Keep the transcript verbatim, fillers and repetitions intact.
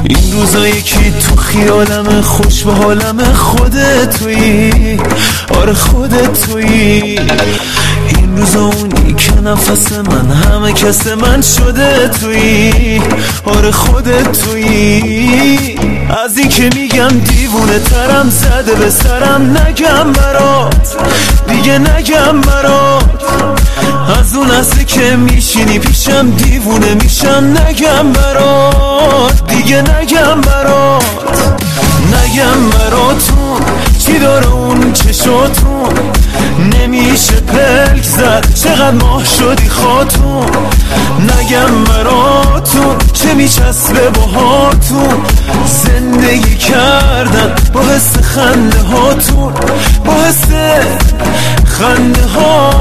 این روزا یکی تو خیالم خوش به حالم خودت تویی، آره خودت تویی. این روزا اونی که نفس من همه کس من شده تویی، آره خودت تویی. از این که میگم دیوونه ترم زده به سرم نگم برات، دیگه نگم برات. از اون لحظه که میشینی پیشم دیوونه میشم نگم برات، دیگه نگم برات. نگم براتون چی داره اون چشاتون، نمیشه پلک زد چقدر ماه شدی خاتون. نگم براتون چه میچسبه باهاتون، زندگی کردن با حس خنده هاتون، با حس خنده هاتون.